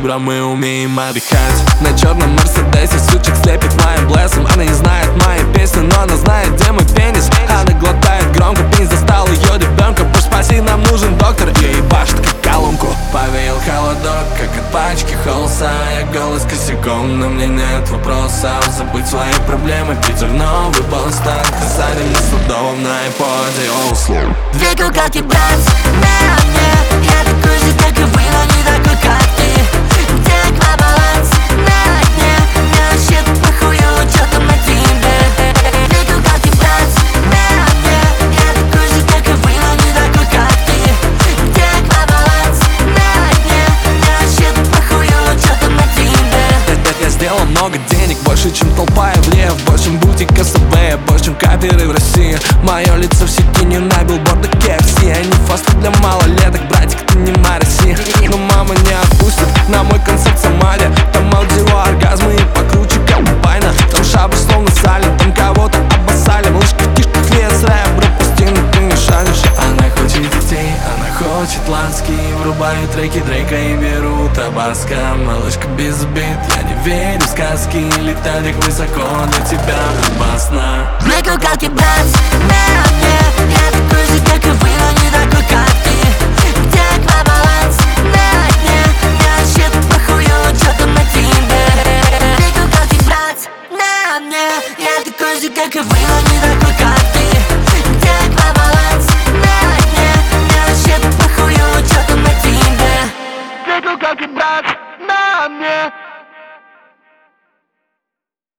добро, мы умеем отдыхать. На черном мерседесе сучек слепит моим блессом. Она не знает мои песни, но она знает, где мой пенис. Она глотает громко, пенис достал ее ребенка. Боже, спаси, нам нужен доктор. Ей башт как колонку. Повеял холодок, как от пачки холста. Я голос косяком, но мне нет вопросов. Забыть свои проблемы, Питер, новый Бостон. Засадим на Садовом на iPod Осло. Две куколки, брат, на мне. Я такой же, как и вы, но не такой, как ты. Где аквабаланс? На дне. Мне вообще похую, что там на Тиндере. Две куколки, брат, на мне. Я такой же, как и вы, но не такой, как ты. Где аквабаланс? На дне. Мне вообще похую, что там на Тиндере. Я сделал много денег, больше, чем толпа евреев. Больше, чем бутик СБ, больше, чем каперы в России. Мое лицо в сети не на билбордах KFC. Они фасты для малолеток, братик, ты не Маруси. Но мама не отпустит на мой концерт в Самаре. Там аудио, оргазмы и покруче, как Байна. Там шабы словно сален, там кого-то обоссали. Малышка в тишках вес рэп, рэп-пластины ты не шаришь. Она хочет детей, она хочет ласки. Врубаю треки Дрейка и беру табаско. Малышка без бит, я не верю в сказки. Летать так высоко для тебя опасно. Две куколки, брат, на мне. Я такой же, как и вы, но не такой, как ты. Где аквабаланс? На дне. Мне вообще похую, что там на Тиндере. Две куколки, брат, на мне. Я такой же, как и вы, но не такой, как ты. Где аквабаланс? На дне. Мне вообще похую, что там на Тиндере. Две куколки, брат, на мне.